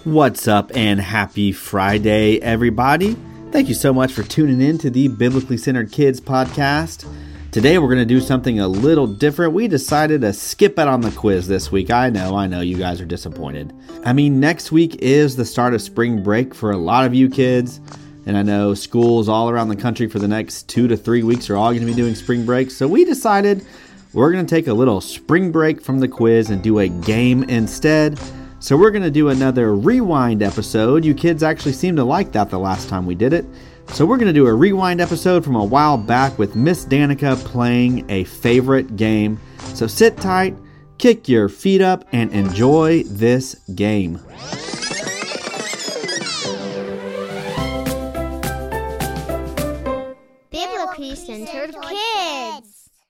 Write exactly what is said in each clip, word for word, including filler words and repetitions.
What's up and happy Friday, everybody. Thank you so much for tuning in to the Biblically Centered Kids podcast. Today we're going to do something a little different. We decided to skip out on the quiz this week. I know, I know you guys are disappointed. I mean, next week is the start of spring break for a lot of you kids. And I know schools all around the country for the next two to three weeks are all going to be doing spring break. So we decided we're going to take a little spring break from the quiz and do a game instead. So we're going to do another rewind episode. You kids actually seemed to like that the last time we did it. So we're going to do a rewind episode from a while back with Miss Danica playing a favorite game. So sit tight, kick your feet up, and enjoy this game. Biblically Centered Kids.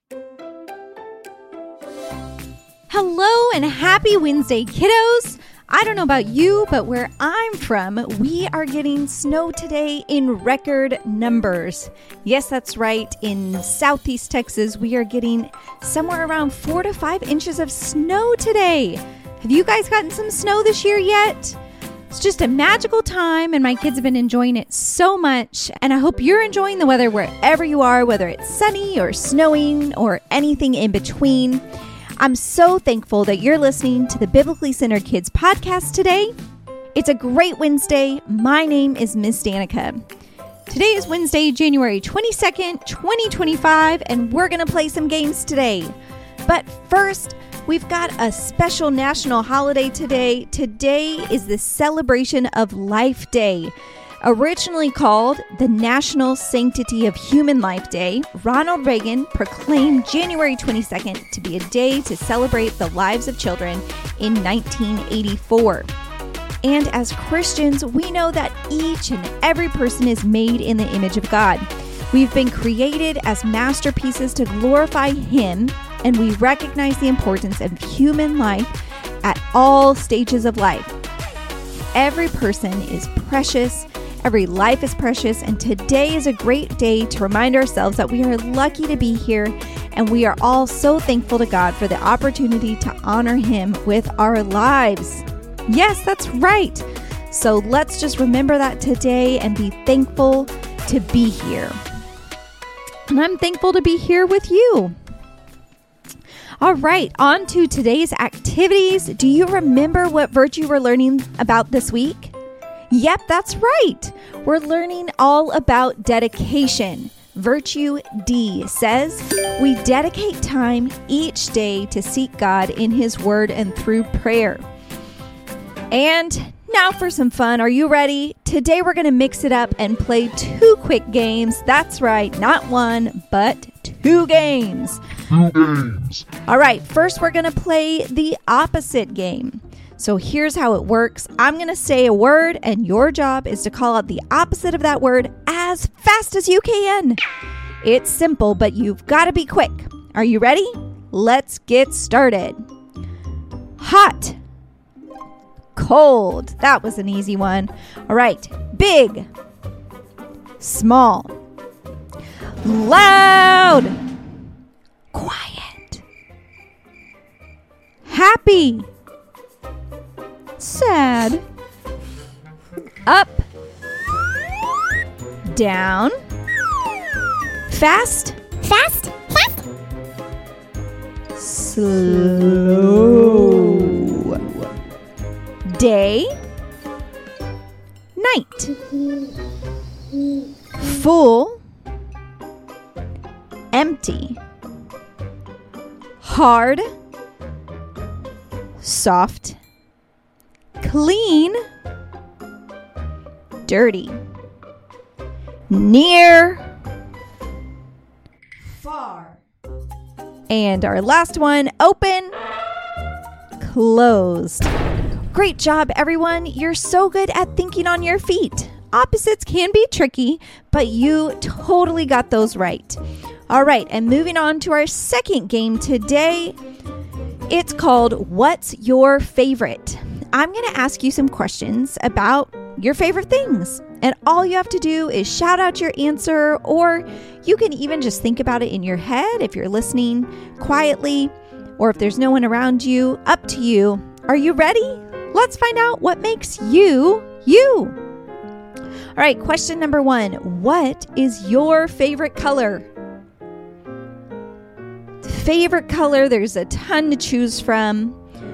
Hello and happy Wednesday, kiddos. I don't know about you, but where I'm from, we are getting snow today in record numbers. Yes, that's right. In Southeast Texas, we are getting somewhere around four to five inches of snow today. Have you guys gotten some snow this year yet? It's just a magical time, and my kids have been enjoying it so much, and I hope you're enjoying the weather wherever you are, whether it's sunny or snowing or anything in between. I'm so thankful that you're listening to the Biblically Centered Kids podcast today. It's a great Wednesday. My name is Miss Danica. Today is Wednesday, January twenty-second, twenty twenty-five, and we're going to play some games today. But first, we've got a special national holiday today. Today is the celebration of Life Day. Originally called the National Sanctity of Human Life Day, Ronald Reagan proclaimed January twenty-second to be a day to celebrate the lives of children in nineteen eighty-four. And as Christians, we know that each and every person is made in the image of God. We've been created as masterpieces to glorify Him, and we recognize the importance of human life at all stages of life. Every person is precious. Every life is precious, and today is a great day to remind ourselves that we are lucky to be here, and we are all so thankful to God for the opportunity to honor Him with our lives. Yes, that's right. So let's just remember that today and be thankful to be here. And I'm thankful to be here with you. All right, on to today's activities. Do you remember what virtue we're learning about this week? Yep, that's right. We're learning all about dedication. Virtue D says, we dedicate time each day to seek God in His Word and through prayer. And now for some fun. Are you ready? Today we're going to mix it up and play two quick games. That's right, not one, but two games. Two games. All right, first we're going to play the opposite game. So here's how it works. I'm going to say a word, and your job is to call out the opposite of that word as fast as you can. It's simple, but you've got to be quick. Are you ready? Let's get started. Hot. Cold. That was an easy one. All right. Big. Small. Loud. Quiet. Happy. Sad. Up. Down. Fast. Fast, fast. Slow. Day. Night. Full. Empty. Hard. Soft. Clean, dirty, near, far, and our last one, open, closed. Great job, everyone. You're so good at thinking on your feet. Opposites can be tricky, but you totally got those right. All right, and moving on to our second game today. It's called What's Your Favorite? I'm going to ask you some questions about your favorite things. And all you have to do is shout out your answer, or you can even just think about it in your head if you're listening quietly, or if there's no one around you. Up to you. Are you ready? let's find out what makes you, you. All right, question number one. What is your favorite color? Favorite color, there's a ton to choose from.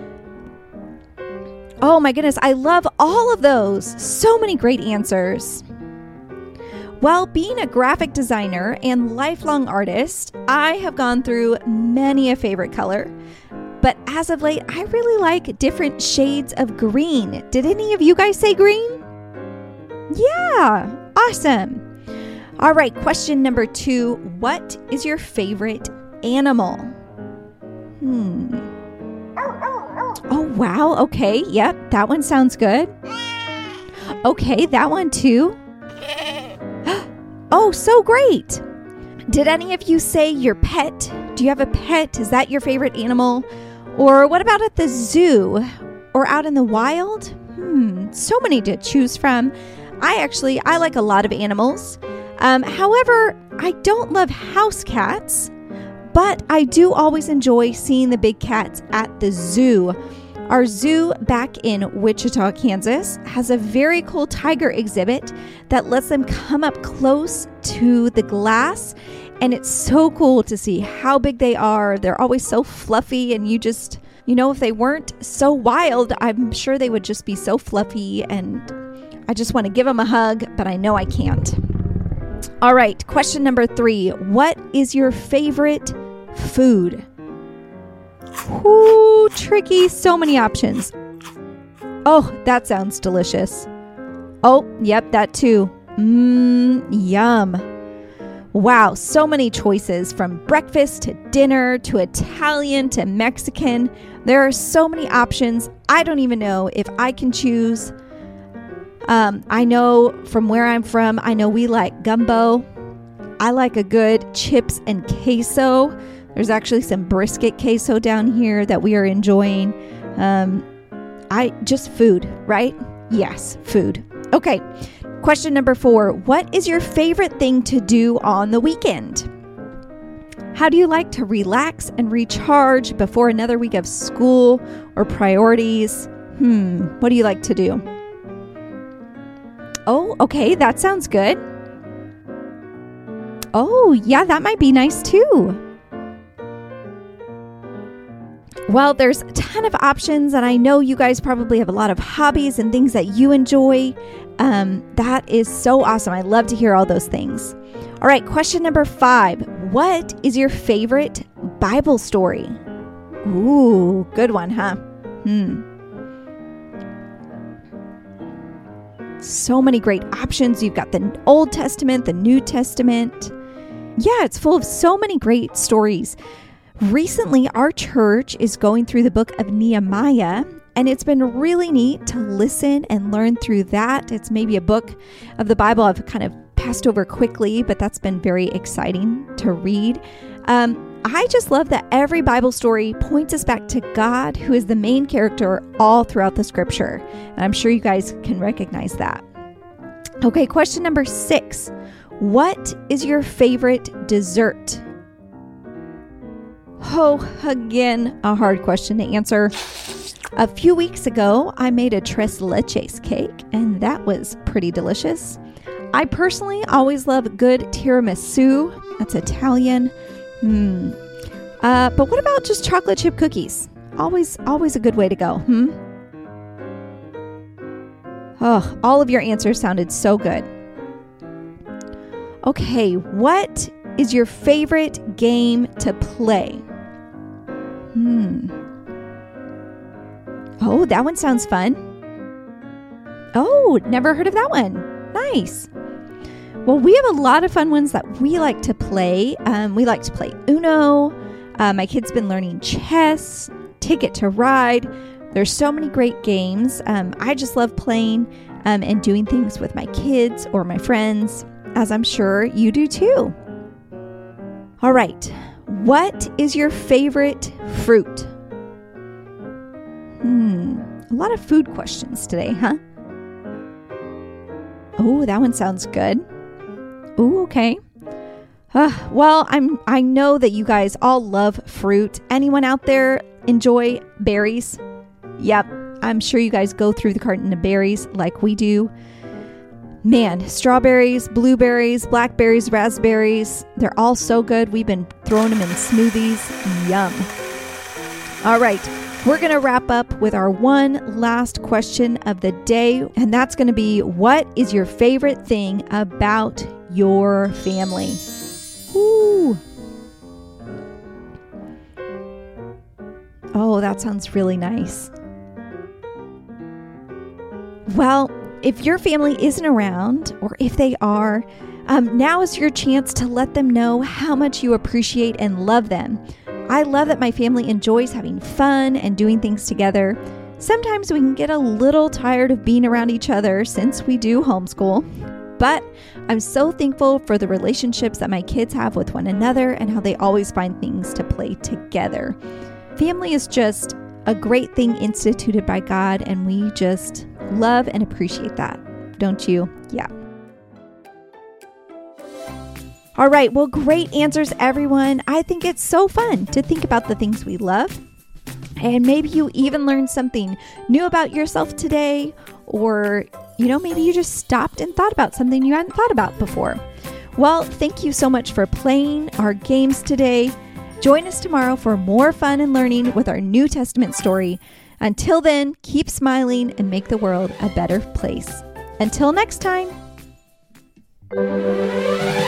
Oh my goodness, I love all of those. So many great answers. Well, being a graphic designer and lifelong artist, I have gone through many a favorite color. But as of late, I really like different shades of green. Did any of you guys say green? Yeah, awesome. All right, question number two. What is your favorite animal? Hmm. Oh, wow. Okay. Yep. That one sounds good. Okay. That one too. Oh, so great. Did any of you say your pet? Do you have a pet? Is that your favorite animal? Or what about at the zoo or out in the wild? Hmm. So many to choose from. I actually, I like a lot of animals. Um, however, I don't love house cats. But I do always enjoy seeing the big cats at the zoo. Our zoo back in Wichita, Kansas, has a very cool tiger exhibit that lets them come up close to the glass. And it's so cool to see how big they are. They're always so fluffy, and you just, you know, if they weren't so wild, I'm sure they would just be so fluffy. And I just want to give them a hug, but I know I can't. All right, question number three. What is your favorite food? Ooh, tricky. So many options. Oh, that sounds delicious. Oh, yep, that too. Mmm, yum. Wow, so many choices from breakfast to dinner to Italian to Mexican. There are so many options. I don't even know if I can choose. Um, I know from where I'm from, I know we like gumbo. I like a good chips and queso. There's actually some brisket queso down here that we are enjoying. Um, I just food, right? Yes, food. Okay. Question number four. What is your favorite thing to do on the weekend? How do you like to relax and recharge before another week of school or priorities? Hmm. What do you like to do? Oh, okay. That sounds good. Oh, yeah, that might be nice too. Well, there's a ton of options, and I know you guys probably have a lot of hobbies and things that you enjoy. Um, that is so awesome. I love to hear all those things. All right, question number five. What is your favorite Bible story? Ooh, good one, huh? Hmm. So many great options. You've got the Old Testament, the New Testament. Yeah, it's full of so many great stories. Recently, our church is going through the book of Nehemiah, and it's been really neat to listen and learn through that. It's maybe a book of the Bible I've kind of passed over quickly, but that's been very exciting to read. Um, I just love that every Bible story points us back to God, who is the main character all throughout the scripture. And I'm sure you guys can recognize that. Okay, question number six. What is your favorite dessert? Oh, again, a hard question to answer. A few weeks ago, I made a tres leches cake, and that was pretty delicious. I personally always love good tiramisu. That's Italian. Hmm. Uh, but what about just chocolate chip cookies? Always, always a good way to go. Hmm. Oh, all of your answers sounded so good. Okay, what is your favorite game to play? Hmm. Oh, that one sounds fun. Oh, never heard of that one. Nice. Well, we have a lot of fun ones that we like to play. Um, we like to play Uno. Uh, my kid's been learning chess, Ticket to Ride. There's so many great games. Um, I just love playing um, and doing things with my kids or my friends, as I'm sure you do too. All right. What is your favorite fruit? Hmm. A lot of food questions today, huh? Oh, that one sounds good. Ooh, okay. Uh, well, I'm. I know that you guys all love fruit. Anyone out there enjoy berries? Yep, I'm sure you guys go through the carton of berries like we do. Man, strawberries, blueberries, blackberries, raspberries, they're all so good. We've been throwing them in smoothies. Yum. All right, we're going to wrap up with our one last question of the day, and that's going to be, what is your favorite thing about your family? Ooh. Oh, that sounds really nice. Well, if your family isn't around, or if they are, um, now is your chance to let them know how much you appreciate and love them. I love that my family enjoys having fun and doing things together. Sometimes we can get a little tired of being around each other since we do homeschool, but I'm so thankful for the relationships that my kids have with one another and how they always find things to play together. Family is just a great thing instituted by God, and we just love and appreciate that. Don't you? Yeah. All right. Well, great answers, everyone. I think it's so fun to think about the things we love. And maybe you even learned something new about yourself today, or, you know, maybe you just stopped and thought about something you hadn't thought about before. Well, thank you so much for playing our games today. Join us tomorrow for more fun and learning with our New Testament story. Until then, keep smiling and make the world a better place. Until next time.